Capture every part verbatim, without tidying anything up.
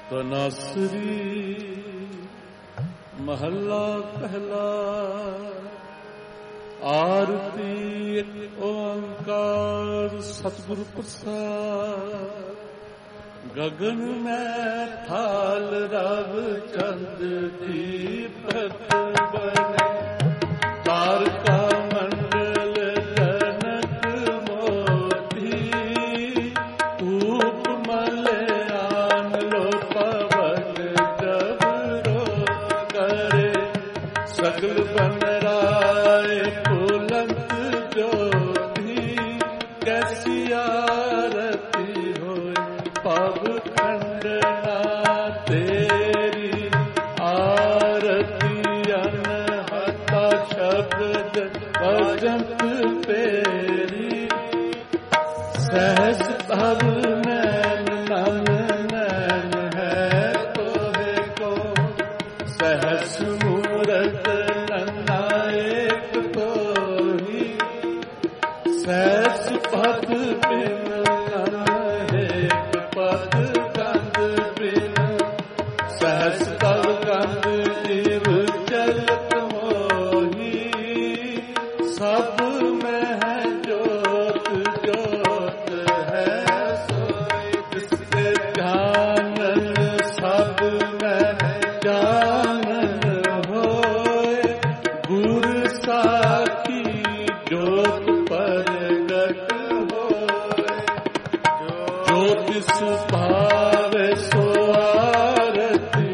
ਤਨਾਸਰੀ ਮਹੱਲਾ ਪਹਿਲਾ। ਆਰਤੀ ਇੱਕ ਓੰਕਾਰ ਸਤਿਗੁਰ ਪ੍ਰਸਾਦ। ਗਗਨ ਮੈਂ ਥਾਲ ਰਵ ਚੰਦ ਦੀਪਕ ਬਨੇ। ਤਾਰਕਾ ਮੰਡਲ ਜਨਕ ਮੋਤੀ। ਧੂਪ ਮਲਿਆਨ ਲੋ ਪਵਨ ਜਬਰੋ ਕਰੇ। ਸਗਲ ਬਨ ਰਾਏ ਫੁਲੰਤ ਜੋਤੀ। ਕੈਸੀ ਆਰਤੀ ਹੋਏ ਪਵ ਖੰਡਨਾ ਤੇਰੀ। ਆਰਤੀ ਅਨਹਤਾ ਸ਼ਬਦ ਭਜੰਤ ਤੇਰੀ। ਸਹਿਜ ਭਵ ਨੈਣ ਨਨ ਨੈਣ ਹੈ ਤੋਹੇ ਕੋ। ਸਹਸ ਮੂਰਤ ਨਨਾਇਕ ਤੋਹੀ। ਸਹਿਸ ਪਦ ਬਿਨ ਨਨਹੇਕ ਪਦ ਕੰਦ ਬਿਨ। ਸਹਸ ਤਵ ਕੰਦ ਜੀਵ ਚਲਤ ਮੋਹੀ। ਸਭ ਮਹਿ ਜੋਤ ਜੋਤ ਹੈ ਸੋਈ। ਤਿਸਕੇ ਧਿਆਨਨ ਸਭ ਮਹਿ ਜਾਣਨ ਹੋਏ। ਗੁਰ ਸਾਖੀ ਜੋਤ ਪ੍ਰਗਟ ਹੋਏ। ਜੋ ਤਿਸ ਭਾਵੇ ਸੋ ਆਰਤੀ।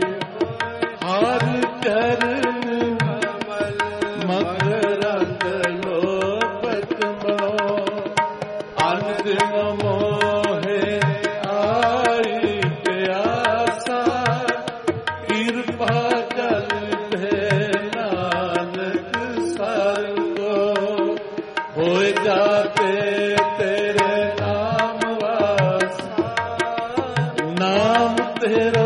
ਹਰ ਚਰਨ ਕਮਲ ਮਕਰੰਦ ਲੋਭਤ ਮੋ। ਅਨ ਦਿਨ ਮੋਹੇ ਆਈ ਪਿਆਸਾ। ਕਿਰਪਾ ਜਲ ਭੇ ਨਾਨਕ ਸਰ ਕੋ। ਹੋਏ ਜਾਤੇ ਤੇਰੇ ਨਾਮ ਵਾਸਾ। ਨਾਮ ਤੇਰੋ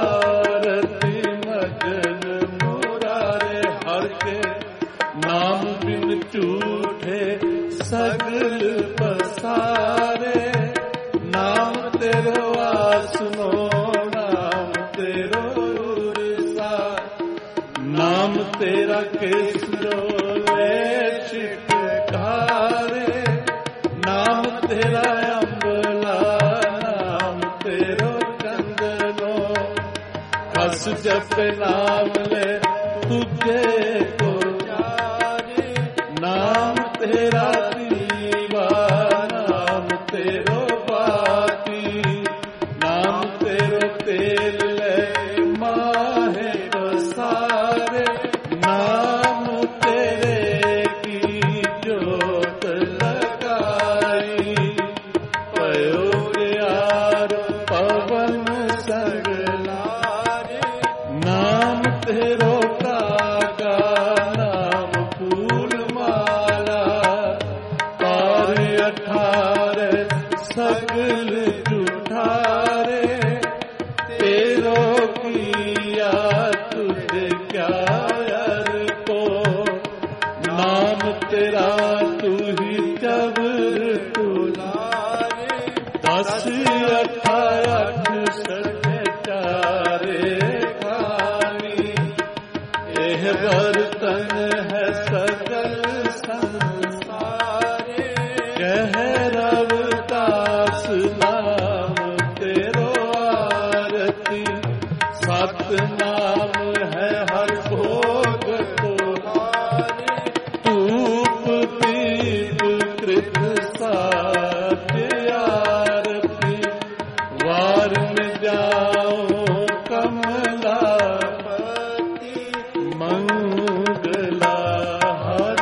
ਆਰਤੀ ਮਜਨ ਮੁਰਾਰੇ। ਹਰ ਕੇ ਨਾਮ ਬਿਨ ਝੂਠੇ ਸਗਲ ਪਸਾਰੇ। ਨਾਮ ਤੇਰੋ ਆਸਨੋ ਨਾਮ ਤੇਰੋ ਉਰਸਾ। ਨਾਮ ਤੇਰਾ ਕੇਸਰੋਲੇ ਛਿਟਕਾਰੇ। ਨਾਮ ਤੇਰਾ ਅੰਬਲਾ ਨਾਮ ਤੇਰੋ ਚੰਦਨੋ। ਕਸ ਜਪ ਨਾਮ ਲੈ ਤੁਝੇ ਕੋ ਜਾਰੇ। ਨਾਮ ਤੇਰਾ ਦੀਵਾ ਨਾਮ ਤੇਰੋ ਬਾਤੀ। ਨਾਮ ਤੇਰੋ ਤੇਲ ਲੈ ਮਾਹੇ ਬਸਾਰੇ। ਨਾਮ ਤੇਰੇ ਕੀ ਜੋਤ ਲਗਾਈ। ਭਇਓ ਗਿਆਰ ਪਵਨ ਸੰਗ ਲਾਰੇ। ਨਾਮ ਤੇਰੋ ਕਾਗਾ ਨਾਮ ਫੂਲ ਮਾਲਾ। ਪਾਰ ਅਠਾਰੇ ਸਗਲ ਝੂਠਾਰੇ। ਤੇਰੋ ਕੀਆ ਤੁਝ ਕਿਆ ਅਰ ਕੋ। ਨਾਮ ਤੇਰਾ ਤੂ ਹੀ ਚਬਰ ਤੁਲਾਰੇ। ਦਸ ਅਠਾ ਅੱਠ ਸਠ ਚਾਰੇ ਖਾਨੀ। ਇਹ ਬਰਤਨ ਹੈ ਸਗਲ ਸੰਸਾਰੇ। ਕਹਿ ਰਵਿਦਾਸ ਨਾਮ ਤੇਰੋ ਆਰਤੀ। ਸਤ ਨਾਮ ਹੈ ਹਰ ਭੋਗ ਤੁਹਾਰੇ। ਧੂਪ ਦੀਪ ਕ੍ਰਿਤ ਸਾਧ ਆਰਤੀ। ਵਾਰ ਮੈਂ ਜਾਓ ਕਮਲਾ ਪਤੀ। ਮੰਗਲਾ ਹਰ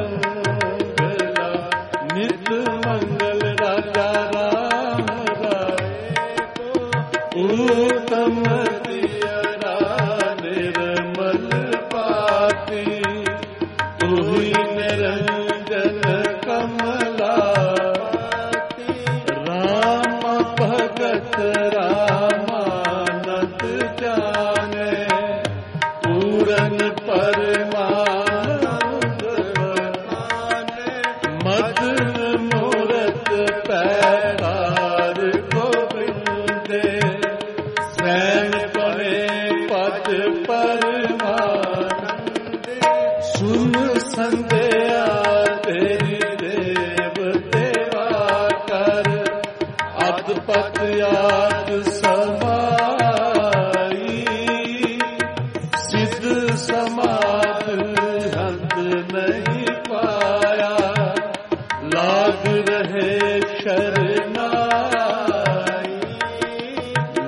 ਮੰਗਲਾ। ਨਿਤ ਮੰਗਲ ਰਾਜਾ ਰਾਮ ਰਾਏ ਕੋ। ਊਤਮ ਦਿਅਰਾ ਨਿਰਮਲ ਪਾਤੀ। ਤੁਹੀ ਨਿਰੰਜਨ ਕਮਲਾ ਪਾਤੀ। ਰਾਮ ਭਗਤ ਰਾਮਾਨੰਦ ਜਾਣੇ। ਪੂਰਨ ਪਰਮਾਨੰਦ ਵਰਤਾਨੇ। ਮਦਨ ਮੂਰਤ ਪੈਰਾਰ ਗੋਬਿੰਦੇ। ਸੈ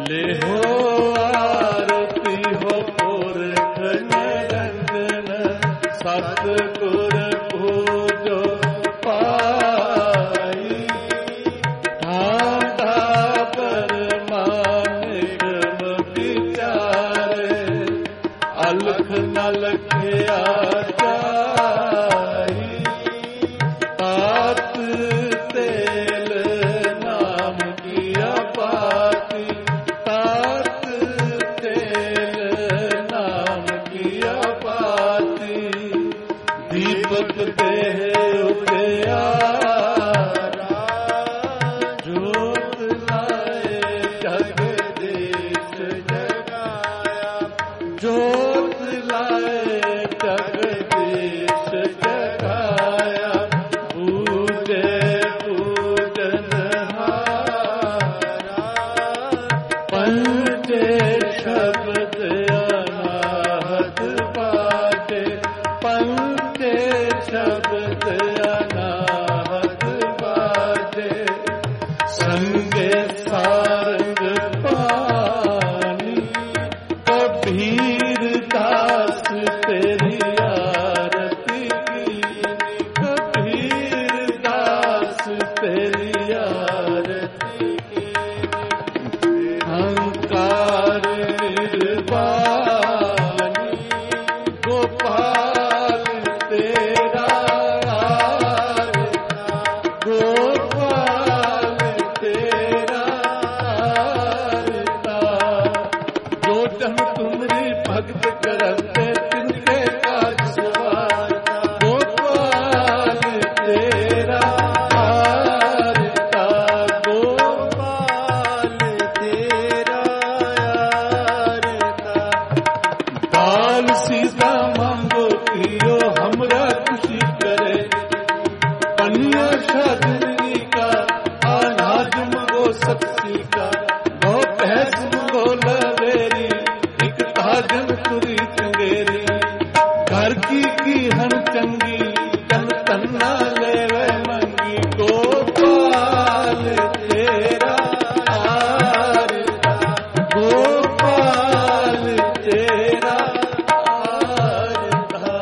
ले हो आरती हो पुरख निरंजन सतगुर पूजो पाई ठाडा परमानिक विचारे अलख न लखया जाई तात तेल नाम किया पाती तात तेल नाम किया पाती दीपक देह उजियारा जोत लाए जगदीश जगाया जोत लाए जगदीश जगाया पूजे पूजनहारा पंचे शब्द अनाहत बाजे पंचे शब्द अनाहत बाजे संगे सारंग पानी कबीर दास तेरी आरती कीनी कबीर दास तेरी आरती कीनी अहंकार निर्वाणी गोपाल तेरा आरता गोपाल तेरा आरता जो जन तुमरी भक्त करते तिनके काज सवारता गोपाल तेरा आरता गोपाल तेरा आरता बाल सीता मांगो कियो हमरा खुशी करे कन्या शादी का अनाज मंगो शक्ति का गौ भैंस मंगो लवेरी एक ताजन तुरी चंगेरी घर की की हन चंगी तन तन्ना लेवे मंगी गोपाल तेरा आरता गोपाल तेरा आरता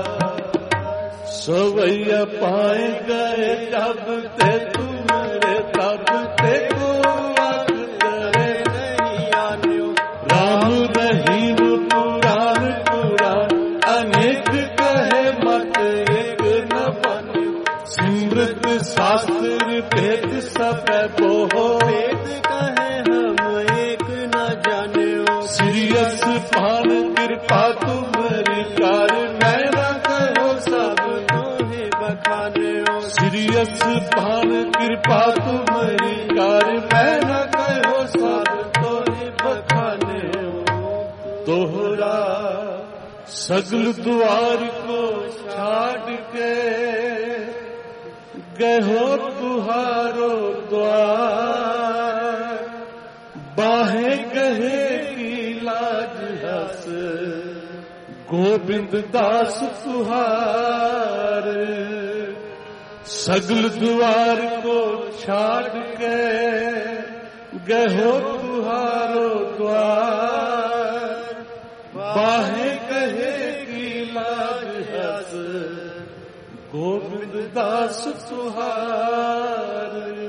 सवैया पाए गए जब ते तुमरे तब ते को आग करे नहीं आन्यो राम रहीम पुराण पुराण अनेक कहे मत एक न बन्यो सिमृत शास्त्र भेद सब बोहो वेद कहे हम एक न जान्यो सिरियस पान कृपा तुम्हारी कार मैं न कहो सब तोहे बखान्यो सिरियस पान कृपा तुम्हारी कार मैं न कहो सब तोहे बखान्यो दोहरा सगल द्वार को छाड़ के गहो तुहारो द्वार बाहे गहे की लाज हस गोविंद दास तुहार सगल द्वार को छाड़ के गहो तुहारो द्वार बाहे कहे की लाज हस गोविंद दास तुहार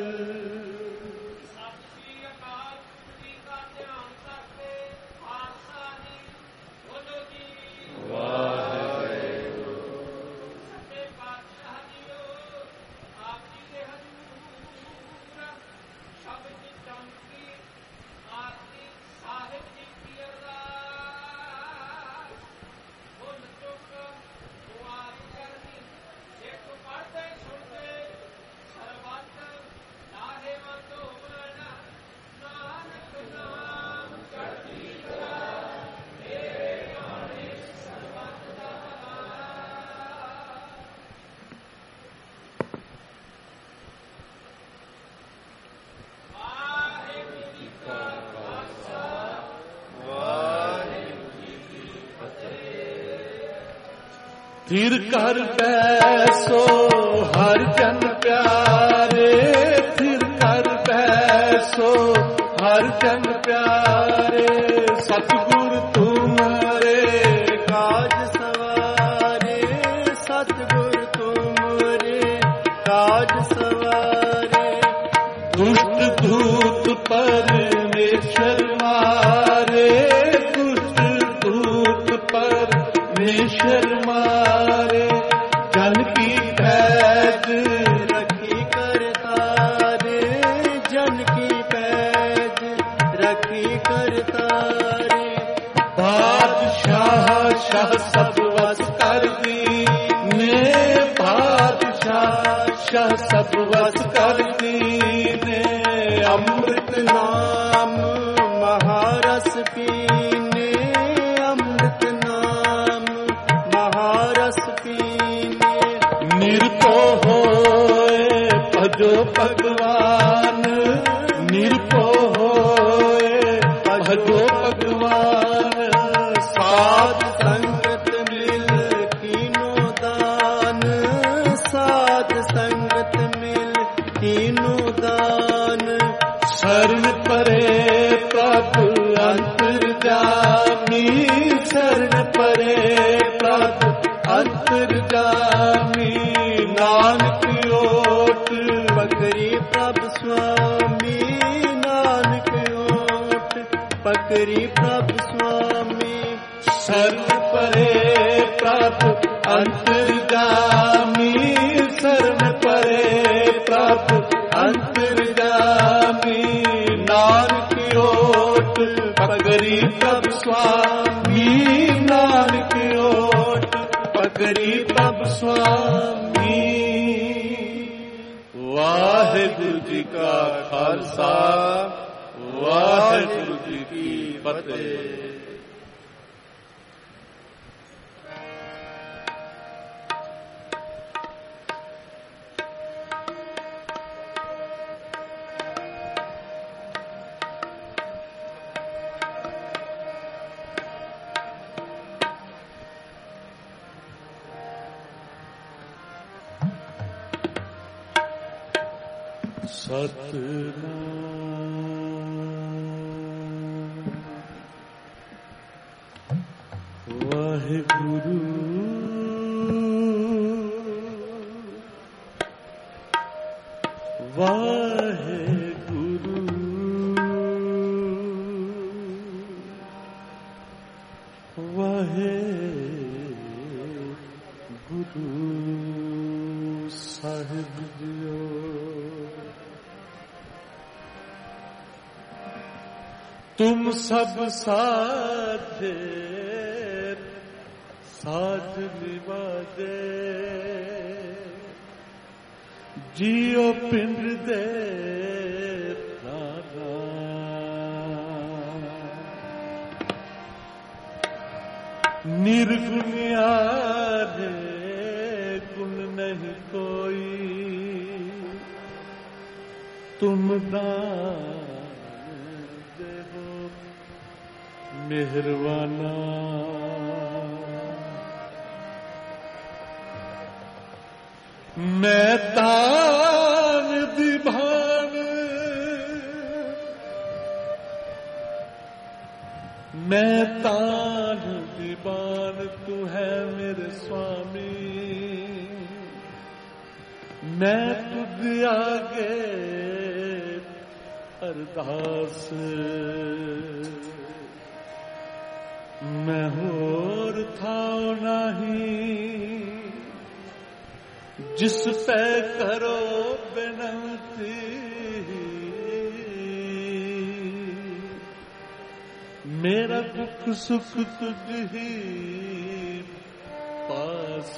फिर कर बैसो हर जन प्यारे, फिर कर बैसो हर जन प्यारे। सवारे सतगुर तुम्हारे काज सवारे सतगुर तुम्हारे काज सवारे दुष्ट धूत परमेश्वर मारे दुष्ट धूत परमेश्वर मारे जन की पैज रखी करतारे जन की पैज रखी करतारे बादशाह शाह सब वस कर दीने बादशाह शाह सब वस कर दीने अमृत नाम महारस पीने अमृत नाम महारस पीने निरपो होए भजो भगवान निरपो होए भजो भगवान साध संगत मिल तीनों दान साध संगत मिल तीनों दान शरण परे प्रभु अंतर्जामी शरण परे प्रभु अंतर्जामी नानक ओट पकरी प्रभु स्वामी नानक ओट पकरी प्रभु स्वामी शरण परे प्रभु अंतर्जामी शरण परे प्रभु अंतर्जामी नानक ओट पकरी प्रभु स्वामी नानक ओट पकरी प्रभु स्वामी। वाहिगुरु जी का खालसा वाहिगुरु जी की फतेह। सतनाम वाहिगुरु वाहिगुरु वाहिगुरु साहिब जियो। तुम सब साथे साथ निभादे जियो पिंड दे प्राणा निर्गुणियारे गुण नहीं कोई तुम दान मेहरबाना। मैं तान दीवान मैं तान दीवान तू है मेरे स्वामी मैं तुझ आगे अरदास मैं होर था नहीं जिस पे करो बिनती मेरा दुख सुख तुझ ही पास।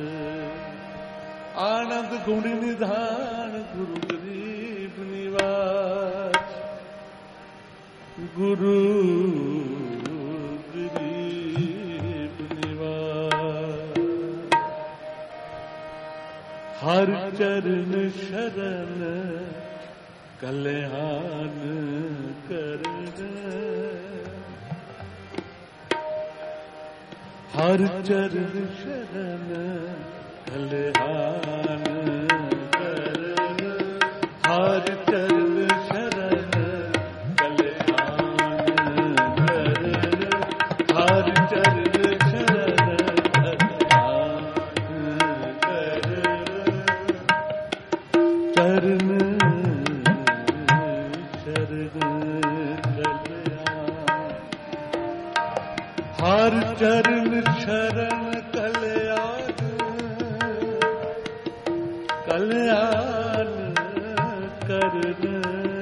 आनंद गुण निधान गुरु गरीब निवास गुरु हर चरण शरण कल्याण करन हर चरण शरण कल्याण करन हर चरण शरण कल्याण ਹਰ ਚਰਨ ਸ਼ਰਨ ਕਲਿਆਣ ਕਲਿਆਣ ਕਰਨ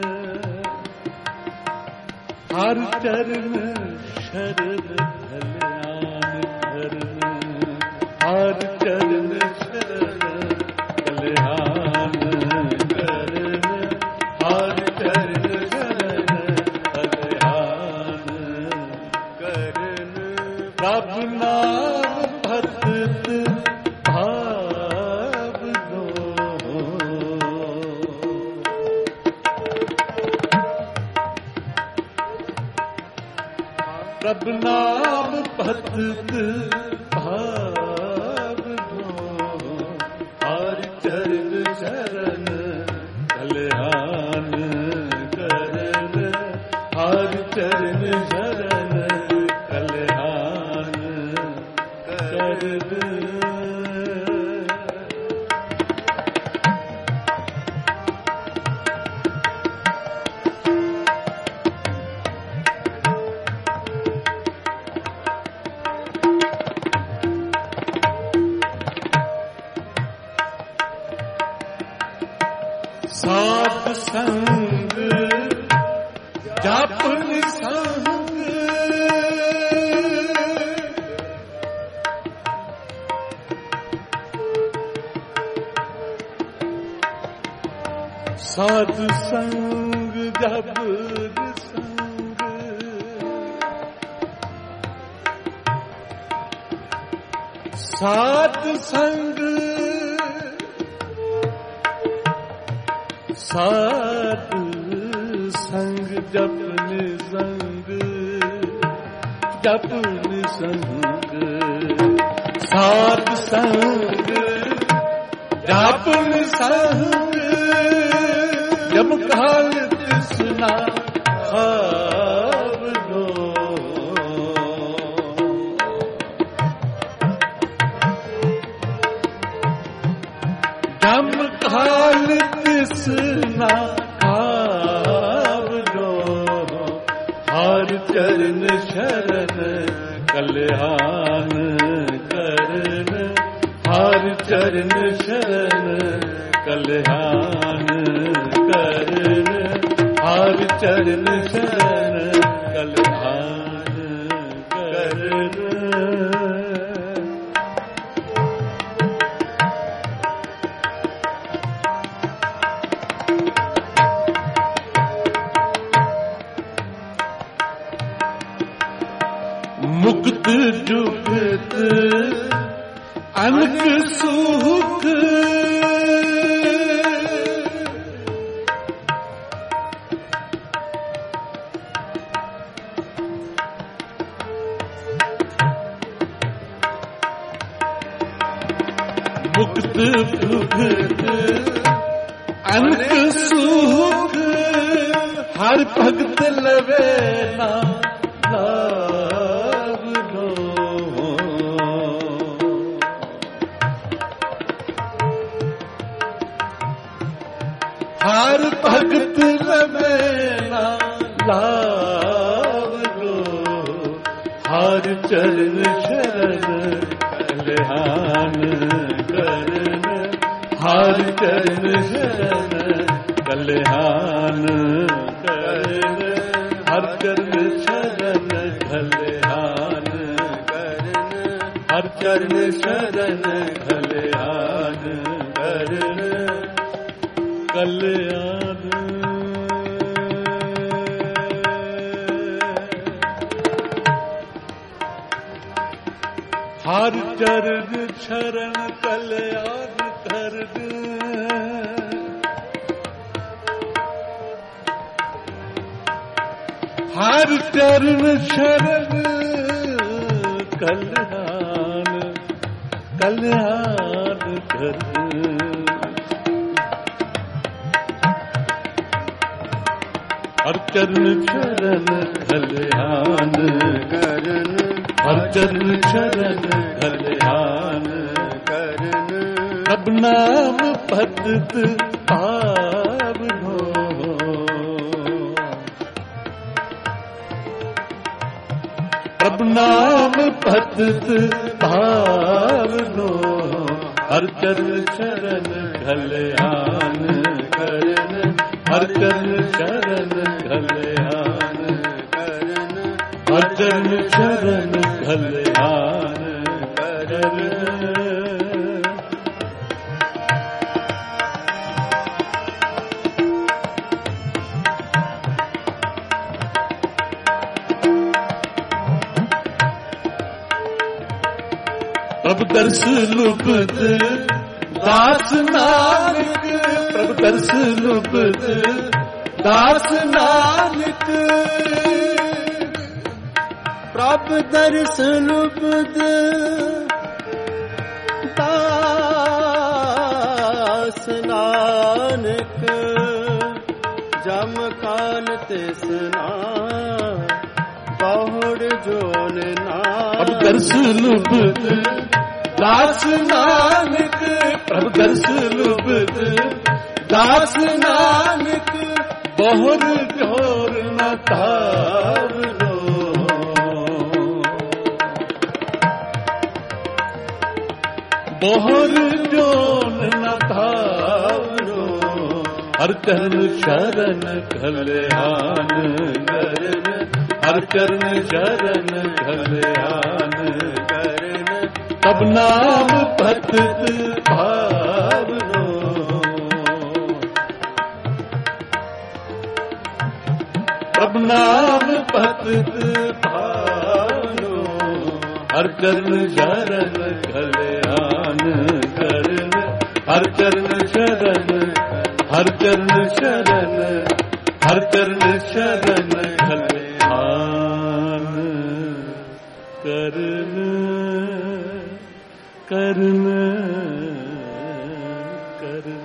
ਹਰ ਚਰਨ ਸ਼ਰਨ ਕਲਿਆਣ ਕਰਨ ਹਰ ਚਰਨ ਸ਼ਰਨ ਕਲਿਆਣ ਕਰਨ ਹਰ ਚਰਨ ਸ਼ਰਨ ਕਲਿਆਣ ਕਰਨ ਪ੍ਰਭ ਨਾਮ ਭਗਤ ਭਾਵ ਦੋ ਪ੍ਰਭ ਨਾਮ ਭਗਤ ਭਾਵ ਦੋ ਹਰ ਚਰਨ ਸ਼ਰਨ ਕਲਿਆਣ ਕਰਨ ਹਰ ਚਰਨ ਸ਼ਰਨ ਕਲਿਆਣ ਕਰਨ ਸਾਧ ਸੰਗ ਜਪ ਨਿਸੰਗ ਸਾਧ ਸੰਗ ਜਪ ਨਿਸੰਗ ਸਾਧ ਸੰਗ ਸਾਧ ਸੰਗ ਜਪ ਨਿਸੰਗ ਜਪ ਨਿਸੰਗ ਸਾਧ ਸੰਗ ਜਪ ਨਿਸੰਗ ਜਬ ਕਾਲ ਤਿਸਨਾ ਖਾਵ ਦੋ ਜਮ ਕਾਲ ਤਿਸਨਾ ਖਾਵ ਦੋ ਹਰ ਚਰਨ ਸ਼ਰਨ ਕਲਿਆਣ ਕਰਨ ਹਰ ਚਰਨ ਸ਼ਰਨ ਕਲਿਆਣ ਕਰਨ ਹਰ ਚਰਨ ਸ਼ਰਨ ਕਲਿਆਣ ਕਰਨ ਮੁਕਤ ਜੁਗਤ ਅਨਕ ਸੁਖ ਮੁਕਤ ਜੁਗਤ ਅਨਕ ਸੁਖ ਹਰ ਭਗਤ ਲਵੇ ਨਾ ਹਰ ਭਗਤ ਲਵੇ ਨਾ ਲਾਭ ਲੋ ਹਰ ਚਰਨ ਸ਼ਰਨ ਕਲਿਆਣ ਕਰਨ ਹਰ ਚਰਨ ਸ਼ਰਨ ਕਲਿਆਣ ਕਰਨ ਹਰ ਚਰਨ ਸ਼ਰਨ ਕਲਿਆਣ ਕਰਨ ਹਰ ਚਰਨ ਸ਼ਰਨ ਕਲਿਆਣ ਕਰਨ ਕਲਿਆਣ ਹਰ ਚਰਨ ਸ਼ਰਨ ਕਲਿਆਣ ਕਰਨ ਹਰ ਚਰਨ ਸ਼ਰਨ ਕਲਿਆਣ ਕਲਿਆਣ ਕਰਨ ਹਰ ਚਰਨ ਸ਼ਰਨ ਕਲਿਆਣ ਕਰਨ ਹਰ ਚਰਨ ਸ਼ਰਨ ਕਲਿਆਣ ਕਰਨ ਪ੍ਰਭ ਨਾਮ ਭਗਤ ਭਾਵ ਹੋ प्रभु नाम पतत भावनो हर चरण शरण कल्याण करन हर चरण शरण कल्याण करन हर चरण शरण कल्याण करन। प्रभु दर्श लुभत दास नानक प्रभु दर्श लुभत दास नानक प्रभु दर्श लुभत दास नानक जम काल तिसना बहुड़ जोन ना। प्रभु दर्श लुभत दास नानक प्रभु दर्श लुभत दास नानक बहुर जोर न तावनो बहुर जोन न तावनो हर चरण शरण कल्याण करन हर चरण शरण कल्याण करन तब नाम पतत भावनो तब नाम पतत भावनो हर चरण शरण कल्याण करन हर चरण शरण हर चरण शरण हर चरण शरण कल्याण करन करन करन।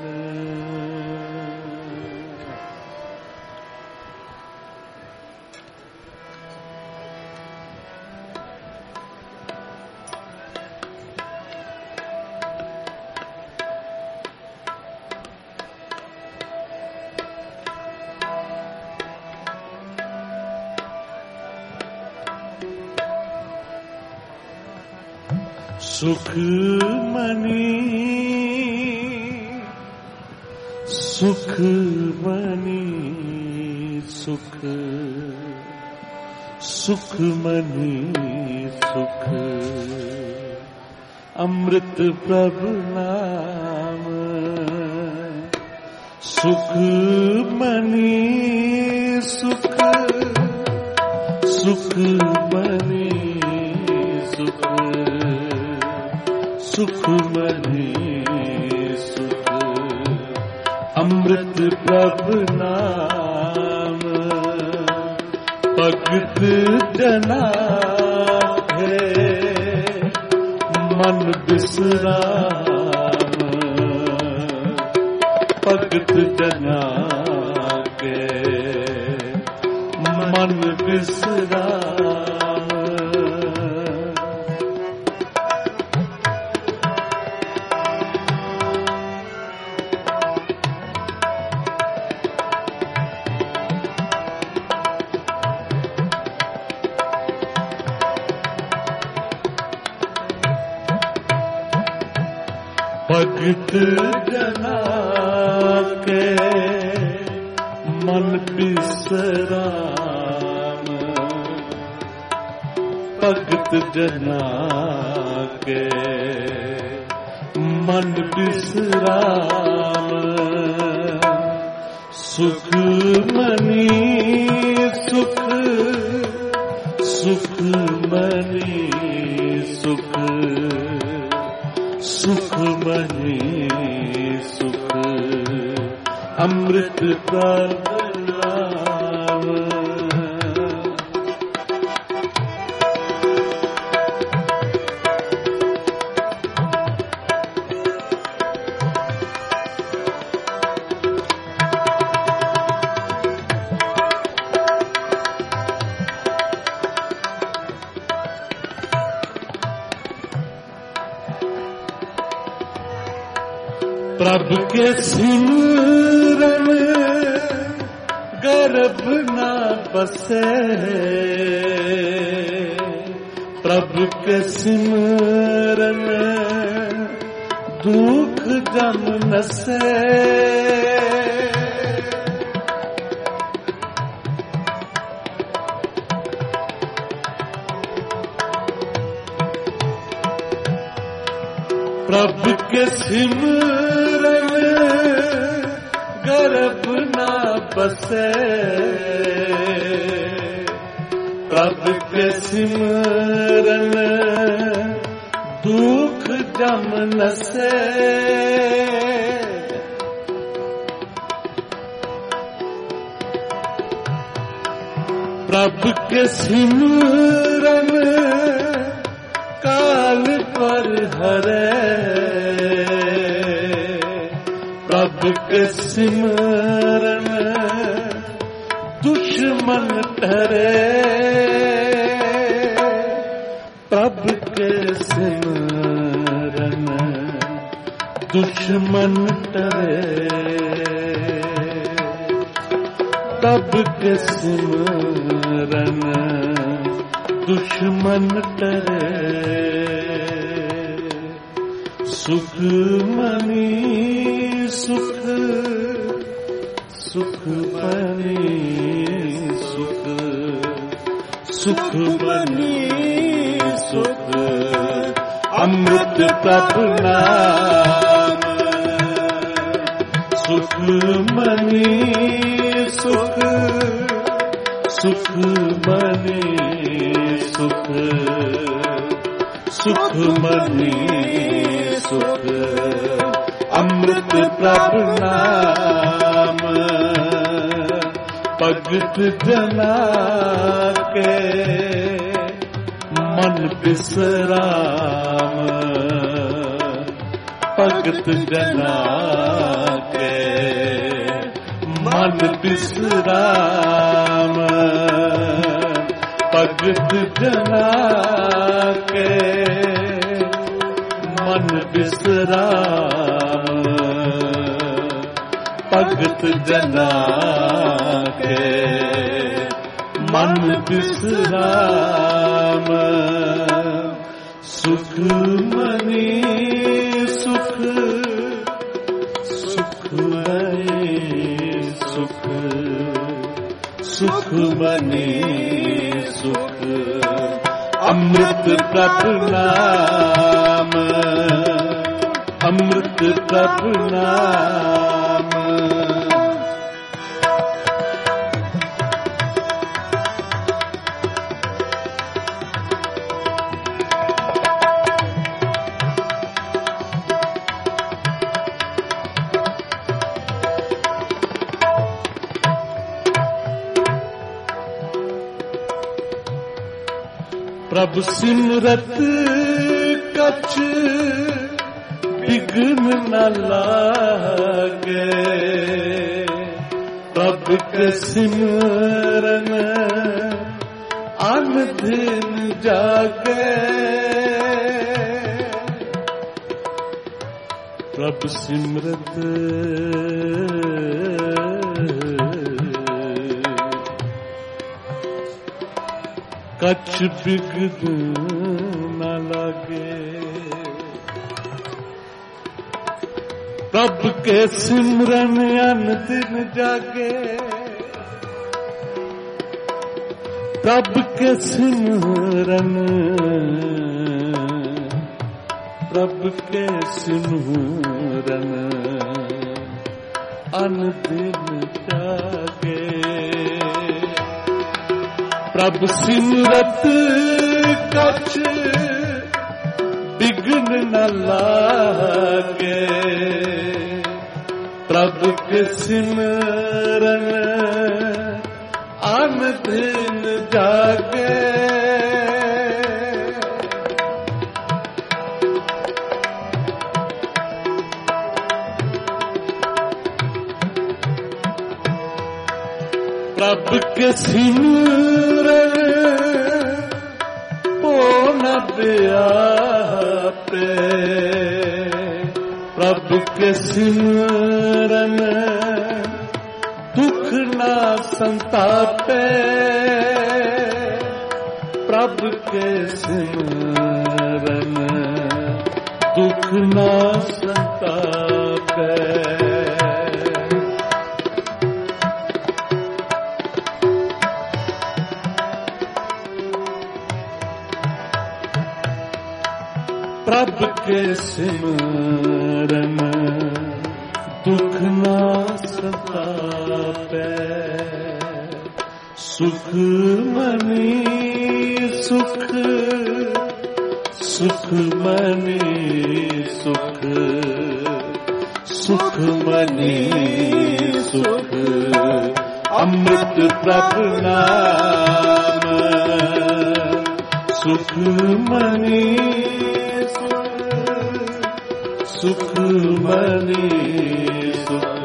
सुख मनी सुख मनी सुख सुख मनी सुख अमृत प्रभु नाम सुख मनी सुख सुख मनी सुख सुख मनी सुख अमृत प्रभु नाम भगत जना है मन बिसराम भगत जना के मन बिसराम। भगत जना के मन बिसराम भगत जना के मन बिसराम सुख मनी सुख सुख मनी सुख सुख मनी सुख अमृत प्रभु नाम प्रभु के सिमरन गर्भ न बसे प्रभु के सिमरन दुख जम नसे, प्रभु के सिमरन गर्भ ना बसे, प्रभु के सिमरन दुख जम नसे, प्रभु के सिमरन काल पर हरे, प्रभु के सिमरन दुश्मन ठहरे, प्रभु के सिमरन दुश्मन ठहरे, प्रभु के सिमरन दुश्मन ठहरे। सुख मनी सुख सुख मनी सुख सुख मनी सुख अमृत प्रभु नाम, सुख मनी सुख सुख मनी सुख सुख मनी सुख अमृत प्रभु नाम, भगत जना के मन विश्राम, भगत जना के मन विश्राम, भगत जना के मन विश्राम, भगत जना के मन विश्राम, सुख मनी सुख सुख मनी सुख सुख मनी सुख अमृत प्रभु नाम, अमृत प्रभु नाम। प्रभु सिमरत कछ विघ्न न लागे, प्रभु के सिमरन अन दिन जागे, प्रभु सिमरत कछ बिघ्न न लागे, प्रभु के सिमरन अन दिन जागे, प्रभु के सिमरन प्रभु के सिमरन अन दिन जागे, प्रभु सिमरत कछ विघ्न न लागे, प्रभु के सिमरन अन दिन जागे, प्रभु के सिमरन पूर्ण व्यापे, प्रभु के सिमरन दुख ना संतापे, प्रभ के सिमरन दुख ना संतापै। प्रभ के सिमरन दुख ना संतापै। सुख मनी सुख सुख मनी सुख सुख मनी सुख अमृत प्रभु नाम। सुख मनी सुख मनी सुख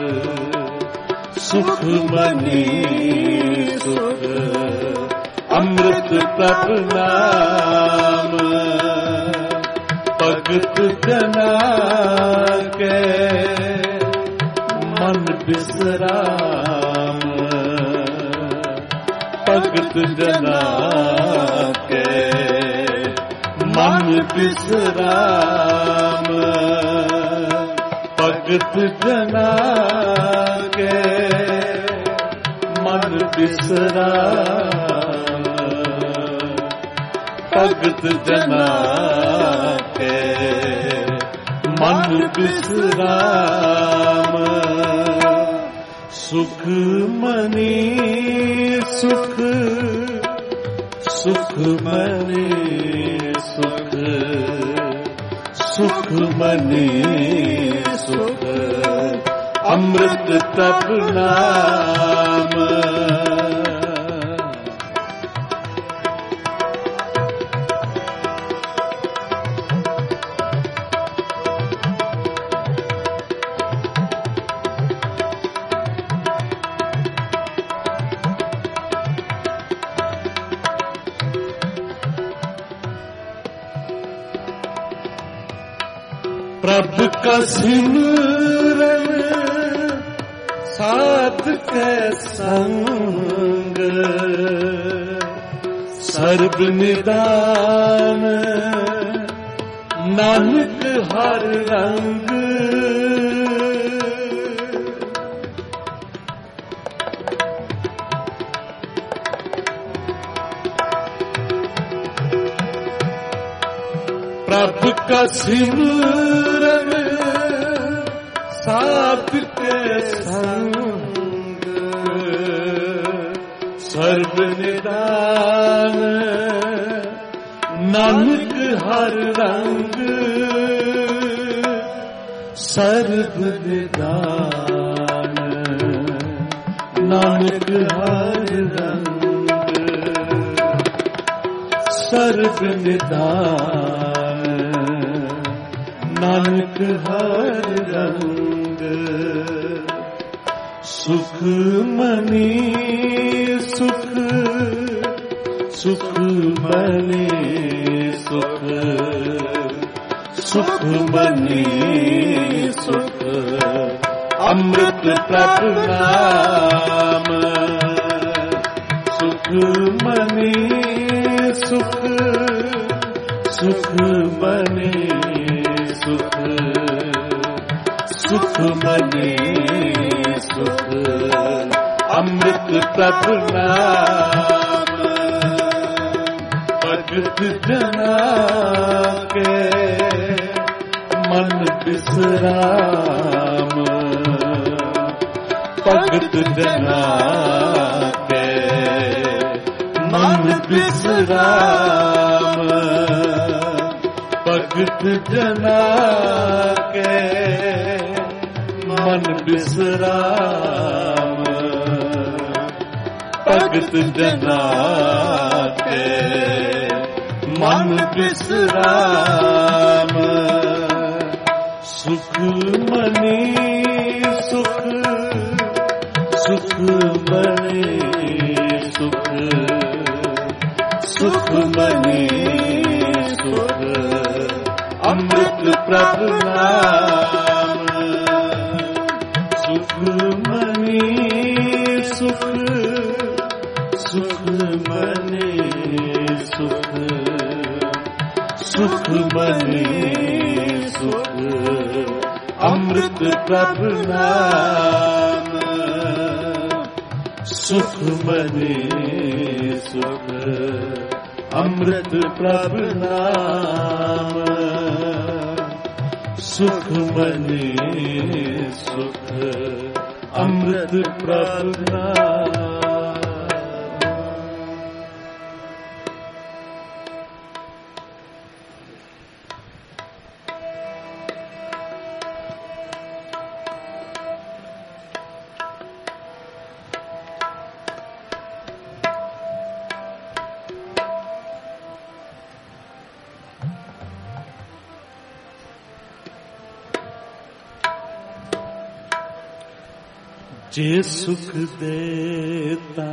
सुख मनी सुख अमृत प्रभु नाम। भगत जना के मन बिसराम। भगत जना के मन बिसराम। भगत जना के मन बिसराम। भगत जना के मन बिसराम। सुख मनी सुख सुख मनी सुख सुख मनी सुख अमृत प्रभु नाम। प्रभु का सिमरन साथ के संग। सर्ब निदान नानक हर रंग। प्रभु का सिमरन साथ के संग। सर्व निदान नानक हर रंग। सर्व निदान नानक हर रंग। सर्व निदान नानक हर रंग। सुख मनी सुख सुख मनी सुख सुख मनी सुख अमृत प्रभु नाम। सुख मनी सुख सुख मनी सुख सुख मनी सुख अमृत प्रभु नाम। भगत जना के मन बिसराम। भगत जना के मन बिसराम। भगत जना के मन बिसराम। भगत जना के मन बिसराम। सुख मनी सुख सुख मनी सुख सुख मनी सुख अमृत प्रभु नाम। सुख मनी सुख सुख मनी सुख सुख बने सुख अमृत प्रभु नाम सुख बने सुख अमृत प्रभु नाम सुख बने सुख अमृत प्रभु नाम। जे सुख देता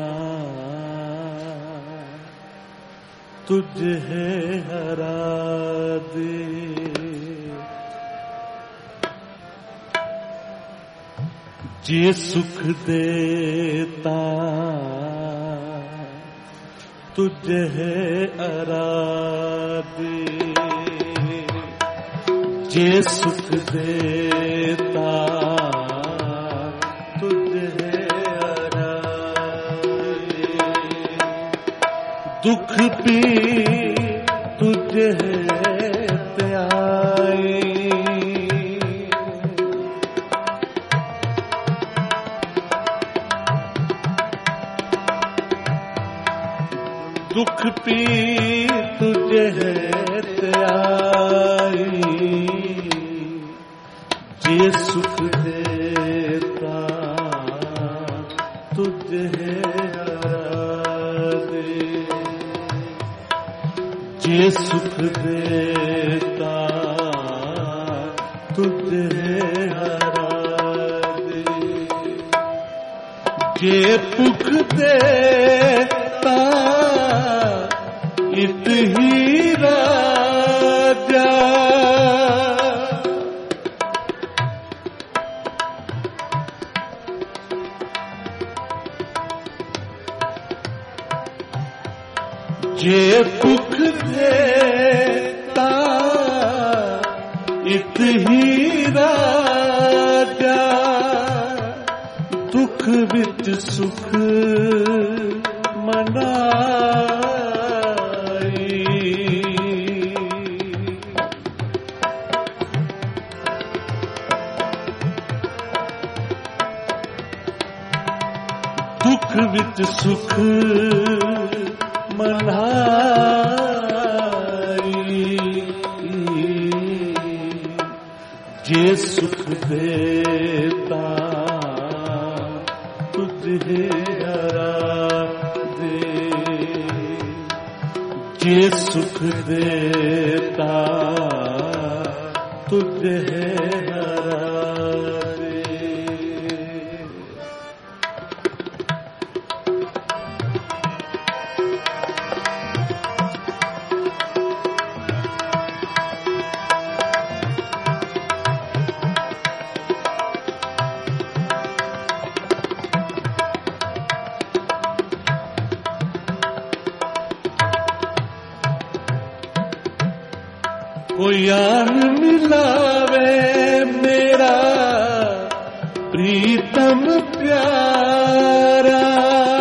तुझे हरा दे, जे सुख देता तुझे हरा दे, जे सुख देता दुख भी तुझे त्याई, दुख भी तुझे त्याई, जे सुख देता तुझे जे सुख देता तुझे हरा दे, जे पुख देता इत ही राजा, जे पुख देता इत ही राजा, दुख विच सुख मनाई, दुख विच सुख मनाई, जे सुख देता तुझे हरा दे, जे सुख देता तुझे हरा दे। कोई आन मिलावे मेरा प्रीतम प्यारा,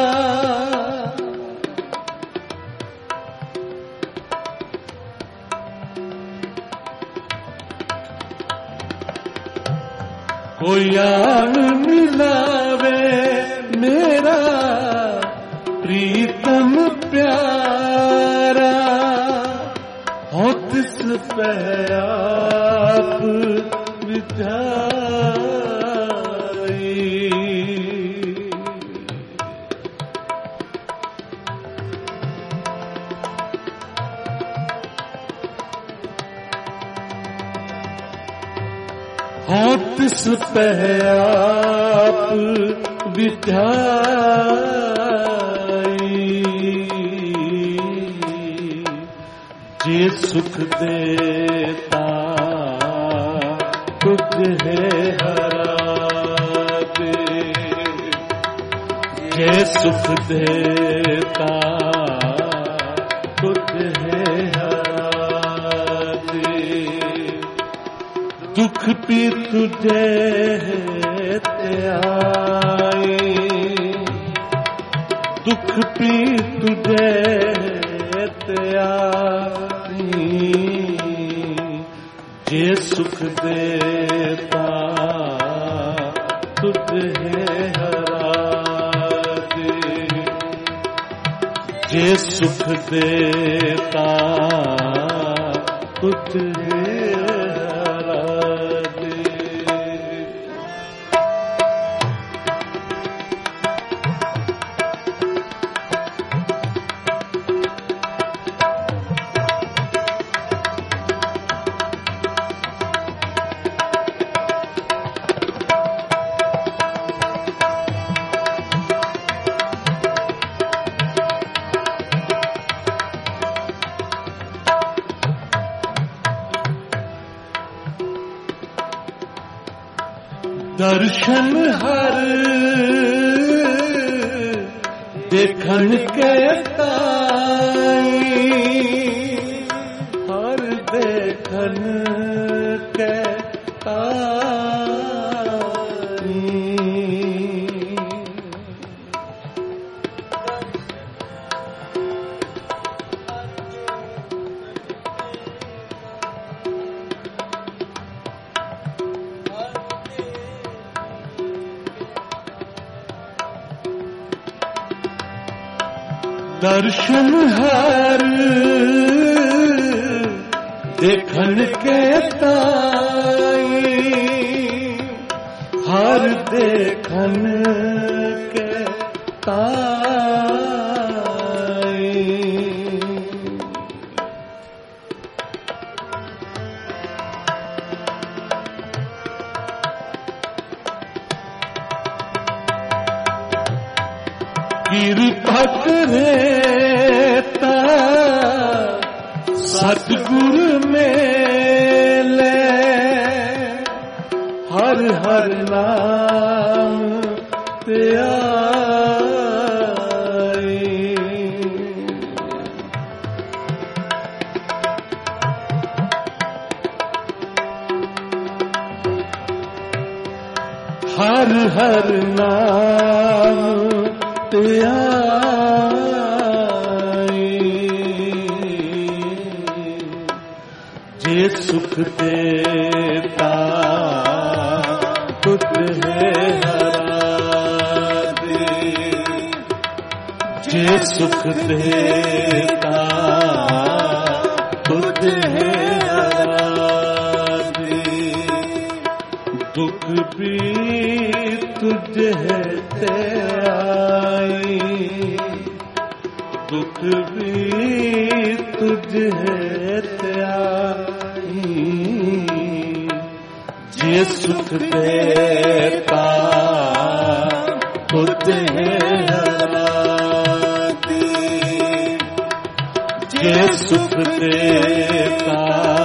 कोई आन मिलावे मेरा प्रीतम प्यारा, हो तिस पे आप विधाई, हो तिस पे आप विधाई, जे सुख देता तुझे हरा दे, जे सुख देता तुझे हरा दे। दुख भी तुझे ते आए, दुख भी तुझे ते आई, जे सुख देता तुझे हरा दे, जे सुख देता तुझे हरा दे। दर्शन हर देखन के ताई, हर देखन के ताई, दर्शन हर देखन के ताई, हर देखन के ताई, कृपा करेता सतगुरु मेले, हर हर नाम ते आई, हर हर नाम ते आई, जे सुख देता तुझे हरा दे, जे सुख देता तुझे हरा दे। दुख भी तुझे ते आई, दुख भी तुझे ते आई, जे सुख देता तुझे हरा दे, जे सुख देता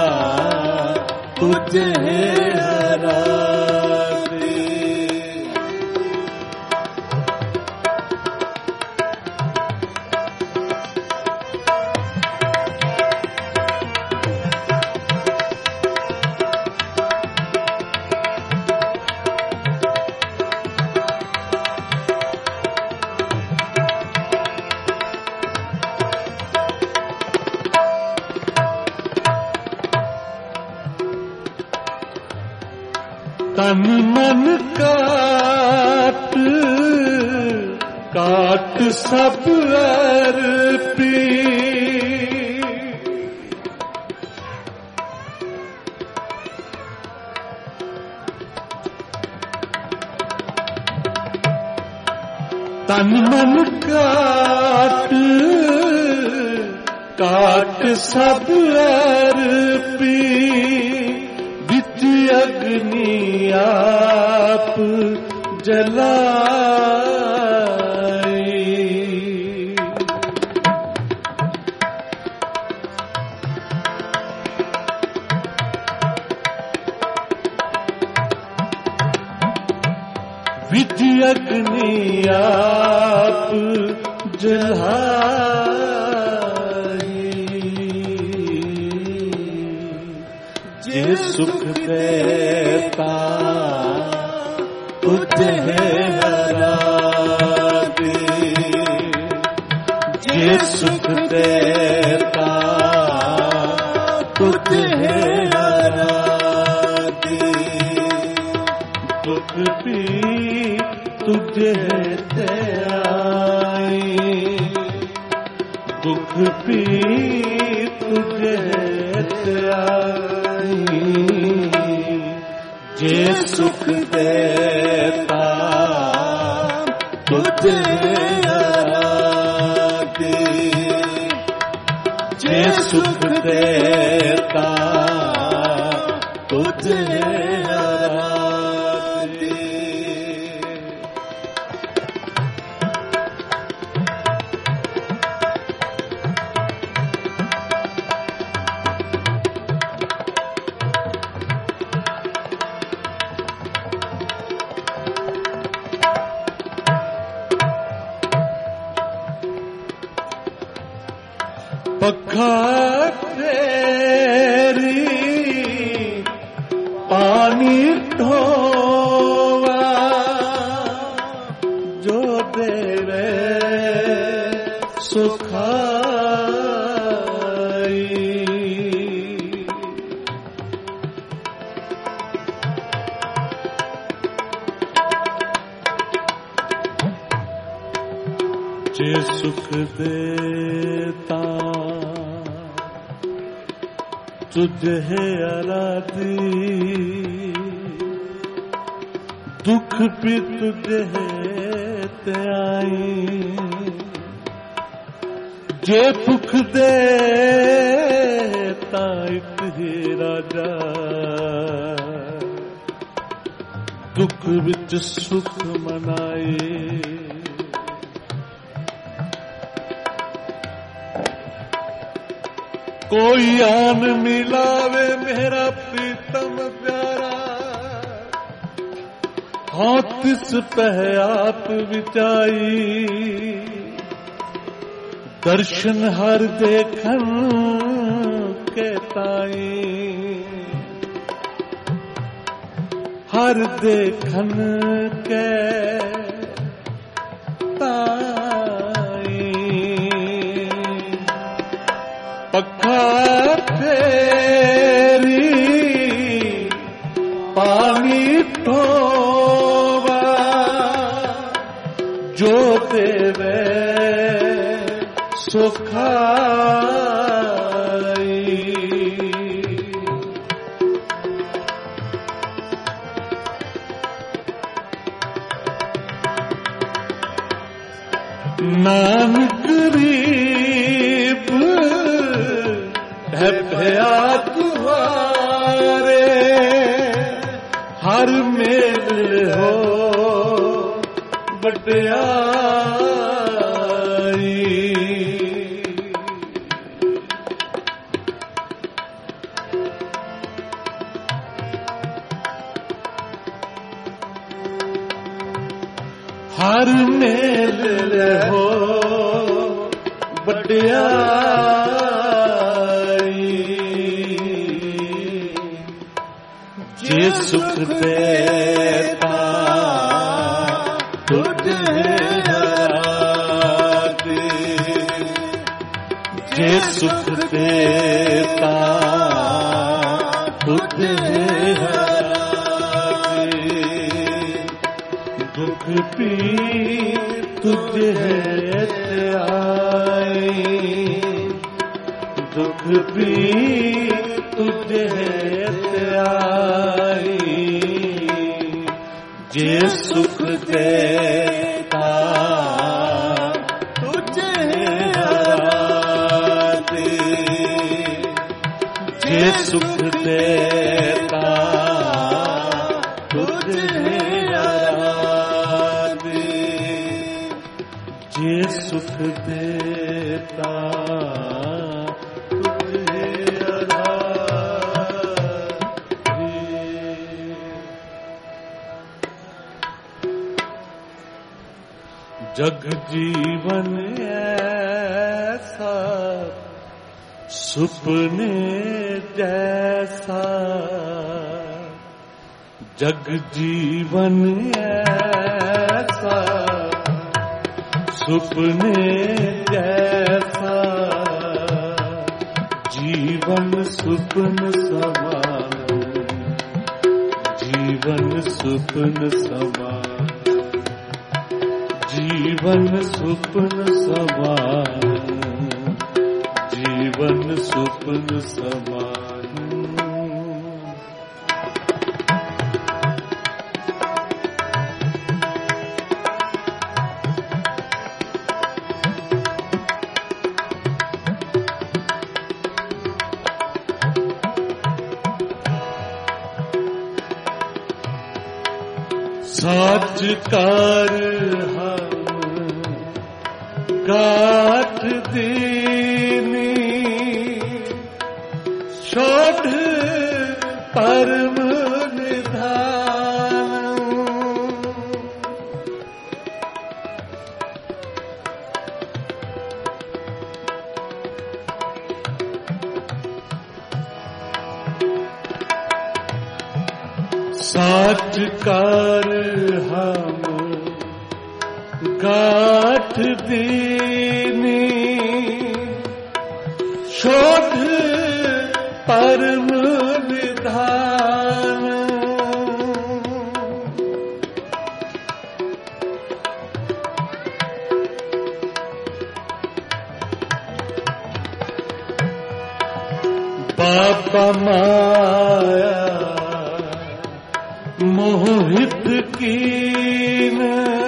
तुझे हरा दे। तन मन काट काट सब अर्पी, तन मन काट काट सब अर्पी, बिच अग्नि आप जलाई, बिच अग्नि आप जलाई, जे सुख देता तुझे हरा दे, जे सुख देता तुझे हरा दे, दुख भी तुझे ते आई, दुख भी तुझे ते आई, जे सुख देता तुझे हरा दे, जे सुख देता तुझे हरा दे। पखा तेरी पानी ढोवा, जो देवे सुखाई, जे सुख देता तुझे आराधी, दुख भी तुझे ते आई, जे भुख देता एक ही राजा, दुख विच सुख मनाए, कोई आन मिलावे मेरा प्रीतम प्यारा, हाँ तिस पह आप विचाई, दर्शन हर देखन के ताई, हर देखन के ताई, पखा तेरी पानी ढोवा, जो देवे सुखाई, नानक गरीब है भया तुम्हारे, हर मेल हो बड़याई, हर मेल हो बड़याई, जे सुख देता तुझे हरा दे, जे सुख देता तुझे हरा दे, दुख भी तुझे ते आई, दुख भी तुझे ते आई, जे सुख देता तुझे हरा दे, जे सुख देता तुझे हरा दे, जे सुख देता तुझे हरा दे। जग जीवन ऐसा सुपने जैसा जग जीवन ऐसा, सुपने जैसा जीवन सुपन समान, जीवन सुपन समान, जीवन सुपन समान, जीवन सुपन समान। साचकार हम गाठ दीनी, शोध परम निधान। साचकार हम गाठ दीनी, शोध परम विधान। बाबा माया मोहित कीन,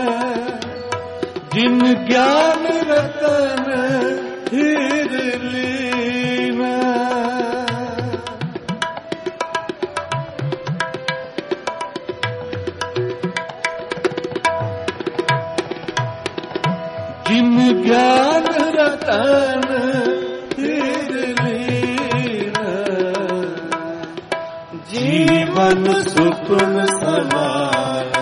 जिन ज्ञान रतन हीर लीन। जिन ज्ञान रतन हीर लीन, जीवन सुपन समान,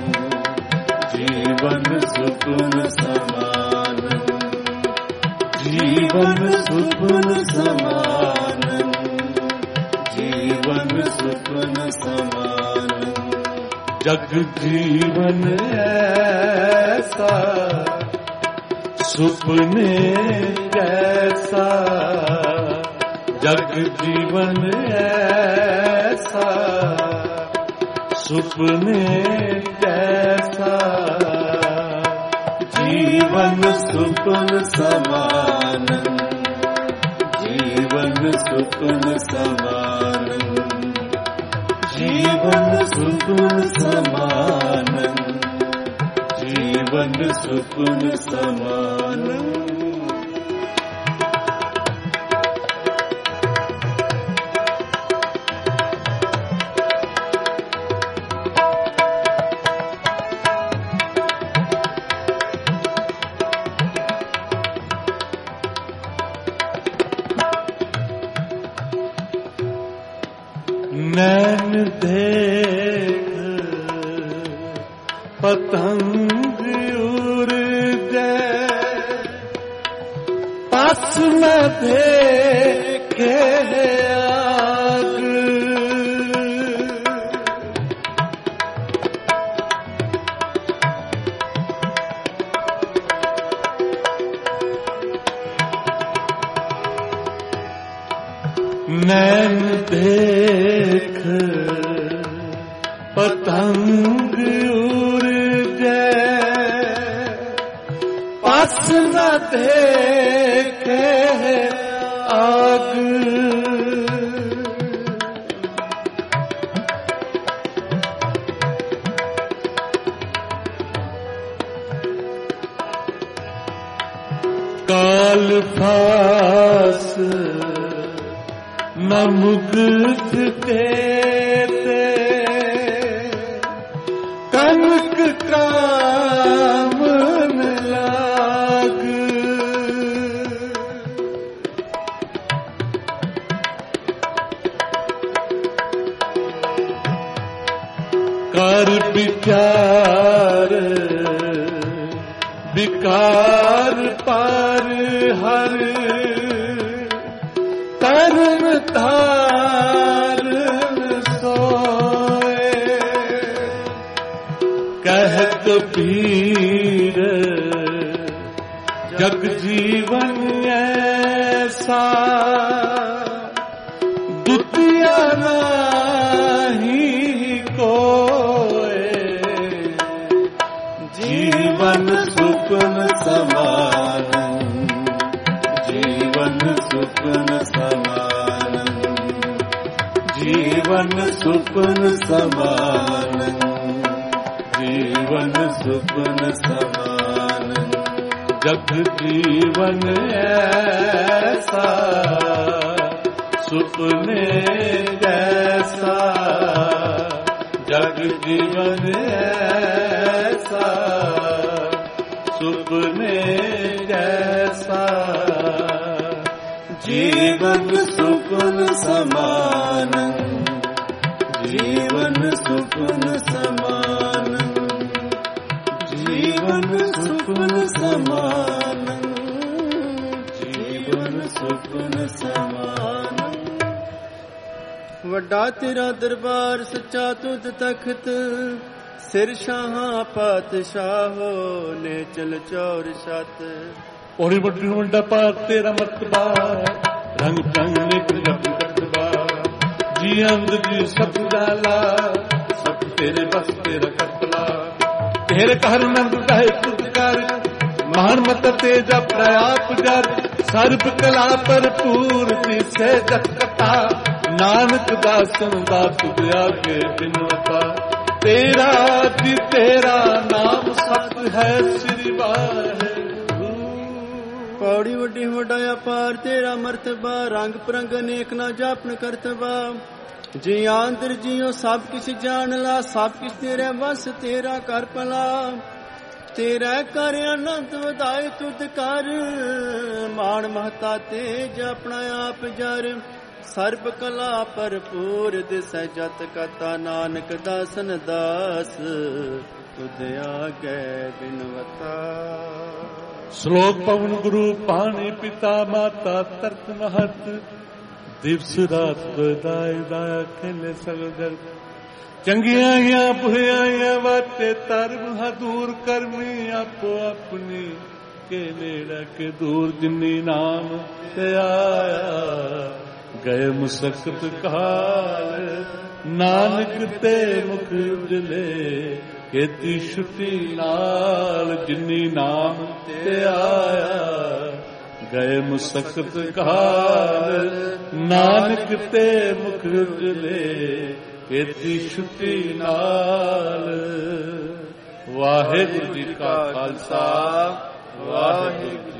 जीवन सुपन समान, जीवन सुपन समान, जीवन सुपन समान। जग जीवन ऐसा सुपने जैसा, जग जीवन ऐसा सुपने जैसा, जीवन सुपन समान, जीवन सुपन समान, जीवन सुपन समान, जीवन सुपन समान। नैन देख पतंग उड़ जाए, पास न देखे आग। नैन देख पतंग उड़ जाए, पास न देखे आग। काल फास न मुग्ध देते, कनक काम न लाग। कर विचार विकार पार हर, ਤਰਨ ਤਾਰਨ ਸੋਏ। ਕਹਿਤ ਪੀਰ ਜਗ ਜੀਵਨ ਐਸਾ, ਦੁਤੀਆ ਨਾਹੀ ਕੋਏ। ਜੀਵਨ ਸੁਪਨ ਸਮਾਨ, ਜੀਵਨ ਸੁਪਨ ਸਮਾਨ, ਜੀਵਨ ਸੁਪਨ ਸਮਾਨ, ਜੀਵਨ ਸੁਪਨ ਸਮਾਨ। ਜਗ ਜੀਵਨ ਐਸਾ, ਸੁਪਨੇ ਜੈਸਾ। ਜਗ ਜੀਵਨ ਐਸਾ, ਸੁਪਨੇ ਜੈਸਾ। ਜੀਵਨ ਸੁਪਨ ਸਮਾਨ, ਜੀਵਨ ਸੁਪਨ ਸਮਾਨ, ਜੀਵਨ ਸੁਪਨ ਸਮਾਨ, ਜੀਵਨ ਸੁਪਨ ਸਮਾਨ। ਵੱਡਾ ਤੇਰਾ ਦਰਬਾਰ ਸੱਚਾ ਤੁਧ ਤਖਤ, ਸਿਰ ਸ਼ਾਹਾਂ ਪਾਤਸ਼ਾਹੋ ਨੇ ਚਲ ਚੌਰ ਛਤ। ਔਰ ਵੱਡੀ ਵੱਡਾ ਪਾਰ ਤੇਰਾ ਮਰਤਬਾ, ਰੰਗ ਰੰਗ ਨੇ ਜਪ ਕਟਵਾ। ਜੀ ਅੰਦ ਜੀ ਸਭ ਜਾਲਾ, ਸਭ ਤੇਰੇ ਬਸ ਤੇਰਾ ਕਟਲਾ। ਤੇਰੇ ਘਰ ਨੰਦ ਹੈ ਤੁਧ ਕਰ, ਮਹਾਨ ਮਤ ਤੇਜ ਪ੍ਰਆਪ ਜਰ। ਸਰਬ ਕਲਾ ਭਰਪੂਰ ਦਿਸੇ ਜਤ ਕਥਾ, ਨਾਨਕ ਦਾਸਨ ਦਾ ਤੁਧ ਆਗੇ ਬਿਨਵਤਾ। ਤੇਰਾ ਜੀ ਤੇਰਾ ਨਾਮ ਸਤ ਹੈ ਸ੍ਰੀ ਵਾਹਿਗੁਰੂ। ਪੌੜੀ ਵੱਡੀ ਵੱਡਾ ਅਪਾਰ ਤੇਰਾ ਮਰਤਬਾ, ਰੰਗ ਪ੍ਰੰਗ ਅਨੇਕ ਨਾ ਜਾਪਨ ਕਰਤਬਾ। ਜੀ ਆਂਦਰ ਜੀਓ ਸਭ ਕਿਛ ਜਾਣ ਲਾ, ਸਭ ਕਿਛ ਤੇਰੇ ਵਸ ਤੇਰਾ ਕਰ ਭਲਾ। ਤੇਰਾ ਕਰ ਅਨੰਤ ਵਧਾਏ ਤੁਧ ਕਰ, ਮਾਣ ਮਹਤਾ ਤੇਜ ਆਪਣਾ ਆਪ ਜਰ। ਸਰਬ ਕਲਾ ਭਰਪੂਰ ਦਿਸੈ ਜਤ ਕਥਾ, ਨਾਨਕ ਦਾਸਨ ਦਾਸ ਤੁਧ ਆਗੇ ਬਿਨਵਤਾ। ਸ਼ਲੋਕ ਪਵਨ ਗੁਰੂ ਪਾਣੀ ਪਿਤਾ ਮਾਤਾ ਤਰਤ ਮਹਤ। ਦਿਵਸ ਰਾਤ ਬਦਾਇ ਦਾਇਆ ਖੇਲੇ ਸਗਲ ਜਗਤ। ਚੰਗੀਆਂ ਜਾਂ ਬੁਰੀਆਂ ਵਾਤੇ ਧਰਮ ਹਦੂਰ ਕਰਮੀ, ਆਪੋ ਆਪਣੀ ਕੇ ਨੇੜੇ ਕੇ ਦੂਰ। ਜਿਨੀ ਨਾਮ ਤੇ ਆਇਆ ਗਏ ਮੁਸਕਤ ਕਾਲ, ਨਾਨਕ ਤੇ ਮੁਖ ਉਜਲੇ ਕੀਤੀ ਛੁੱਟੀ ਨਾਲ। ਜਿਨੀ ਨਾਮ ਤੇ ਆਇਆ ਗਏ ਮੁਸਕਤ ਕਾਲ, ਨਾਨਕ ਤੇ ਮੁਖ ਉਜਲੇ ਕੀਤੀ ਛੁੱਟੀ ਨਾਲ। ਵਾਹਿਗੁਰੂ ਜੀ ਕਾ ਖਾਲਸਾ, ਵਾਹਿਗੁਰੂ